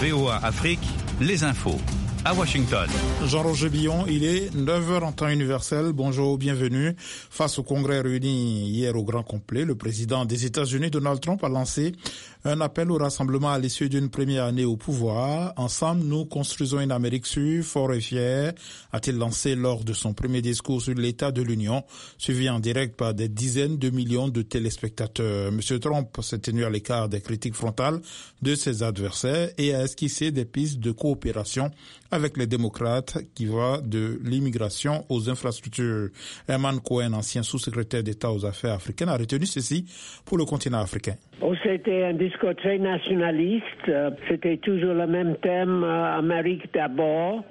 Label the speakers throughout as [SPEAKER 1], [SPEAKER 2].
[SPEAKER 1] VOA Afrique, les infos. À Washington.
[SPEAKER 2] Jean-Roger Billon, il est 9h en temps universel. Bonjour, bienvenue. Face au Congrès réuni hier au grand complet, le président des États-Unis, Donald Trump, a lancé un appel au rassemblement à l'issue d'une première année au pouvoir. Ensemble, nous construisons une Amérique sûre, fort et fière, a-t-il lancé lors de son premier discours sur l'état de l'Union, suivi en direct par des dizaines de millions de téléspectateurs. Monsieur Trump s'est tenu à l'écart des critiques frontales de ses adversaires et a esquissé des pistes de coopération avec les démocrates qui va de l'immigration aux infrastructures. Herman Cohen, ancien sous-secrétaire d'État aux affaires africaines, a retenu ceci pour le continent africain.
[SPEAKER 3] C'était un discours très nationaliste. C'était toujours le même thème, Amérique d'abord.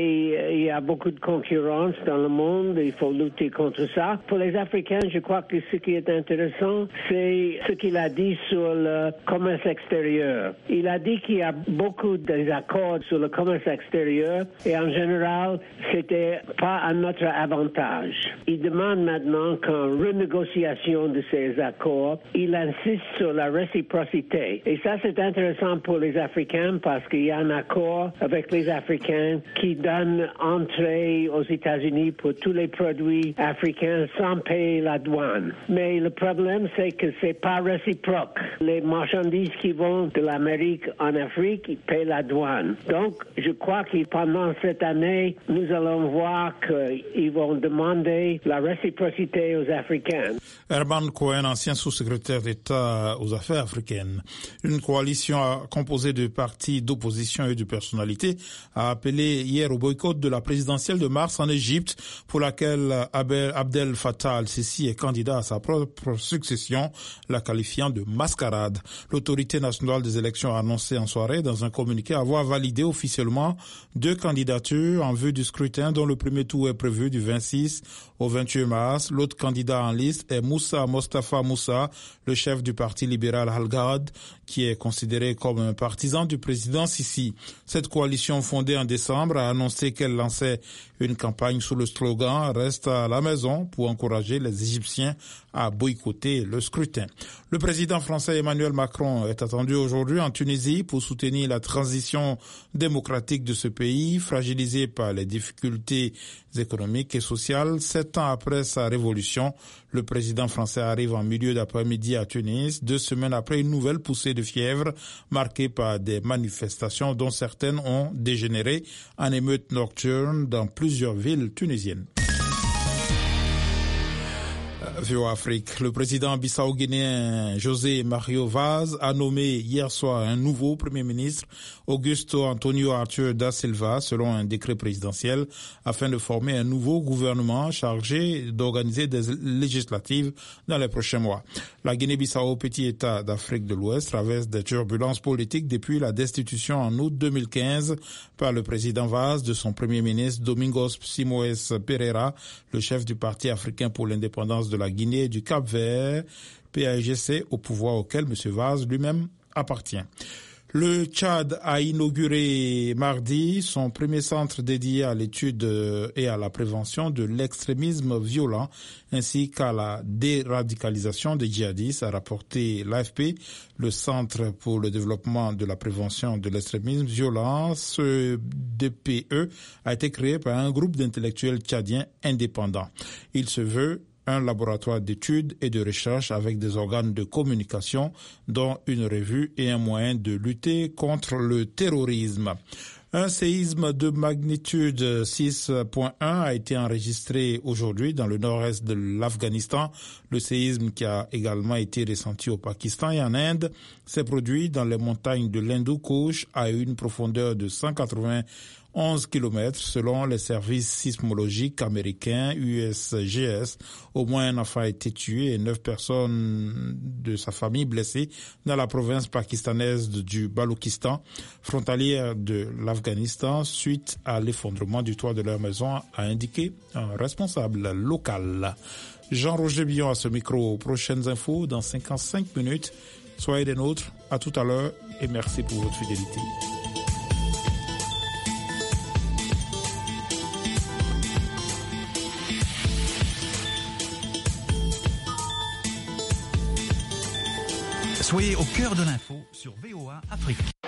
[SPEAKER 3] Et il y a beaucoup de concurrence dans le monde. Il faut lutter contre ça. Pour les Africains, je crois que ce qui est intéressant, c'est ce qu'il a dit sur le commerce extérieur. Il a dit qu'il y a beaucoup d'accords sur le commerce extérieur et en général, c'était pas à notre avantage. Il demande maintenant qu'en renégociation de ces accords, il insiste sur la réciprocité. Et ça, c'est intéressant pour les Africains parce qu'il y a un accord avec les Africains qui donne entrée aux États-Unis pour tous les produits africains sans payer la douane. Mais le problème, c'est que c'est pas réciproque. Les marchandises qui vont de l'Amérique en Afrique, ils paient la douane. Donc, je crois que pendant cette année, nous allons voir qu'ils vont demander la réciprocité aux Africains.
[SPEAKER 2] Herman Cohen, ancien sous-secrétaire d'État aux affaires africaines. Une coalition composée de partis d'opposition et de personnalités a appelé hier au boycott de la présidentielle de mars en Égypte, pour laquelle Abdel Fattah al-Sisi est candidat à sa propre succession, la qualifiant de mascarade. L'autorité nationale des élections a annoncé en soirée dans un communiqué avoir validé officiellement 2 candidatures en vue du scrutin dont le premier tour est prévu du 26 au 28 mars. L'autre candidat en liste est Moussa Mostafa Moussa, le chef du parti libéral Al-Ghad, qui est considéré comme un partisan du président Sisi. Cette coalition fondée en décembre a annoncé qu'elle lançait une campagne sous le slogan « Reste à la maison » pour encourager les Égyptiens à boycotter le scrutin. Le président français Emmanuel Macron est attendu aujourd'hui en Tunisie pour soutenir la transition démocratique de ce pays, fragilisé par les difficultés économiques et sociales. 7 ans après sa révolution, le président français arrive en milieu d'après-midi à Tunis, 2 semaines après une nouvelle poussée de fièvre marquée par des manifestations dont certaines ont dégénéré en émeutes nocturnes dans plusieurs villes tunisiennes. VOA Afrique. Le président bissau-guinéen José Mario Vaz a nommé hier soir un nouveau premier ministre, Augusto Antonio Arthur da Silva, selon un décret présidentiel, afin de former un nouveau gouvernement chargé d'organiser des législatives dans les prochains mois. La Guinée-Bissau, petit État d'Afrique de l'Ouest, traverse des turbulences politiques depuis la destitution en août 2015 par le président Vaz de son premier ministre Domingos Simoes Pereira, le chef du Parti africain pour l'indépendance de la Guinée et du Cap-Vert, PAIGC, au pouvoir auquel M. Vaz lui-même appartient. Le Tchad a inauguré mardi son premier centre dédié à l'étude et à la prévention de l'extrémisme violent ainsi qu'à la déradicalisation des djihadistes, a rapporté l'AFP. Le Centre pour le développement de la prévention de l'extrémisme violent, ce DPE, a été créé par un groupe d'intellectuels tchadiens indépendants. Il se veut un laboratoire d'études et de recherche avec des organes de communication, dont une revue et un moyen de lutter contre le terrorisme. Un séisme de magnitude 6.1 a été enregistré aujourd'hui dans le nord-est de l'Afghanistan. Le séisme, qui a également été ressenti au Pakistan et en Inde, s'est produit dans les montagnes de l'Hindu Kush à une profondeur de 191 km selon les services sismologiques américains USGS. Au moins un enfant a été tué et 9 personnes de sa famille blessées dans la province pakistanaise du Baloutchistan, frontalière de l'Afghanistan, suite à l'effondrement du toit de leur maison, a indiqué un responsable local. Jean-Roger Billon à ce micro. Prochaines infos dans 55 minutes. Soyez des nôtres. À tout à l'heure et merci pour votre fidélité.
[SPEAKER 1] Soyez au cœur de l'info sur VOA Afrique.